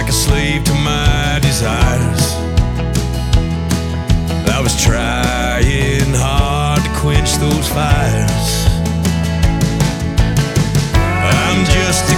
like a slave to my desires. I was trying hard to quench those fires. I'm just a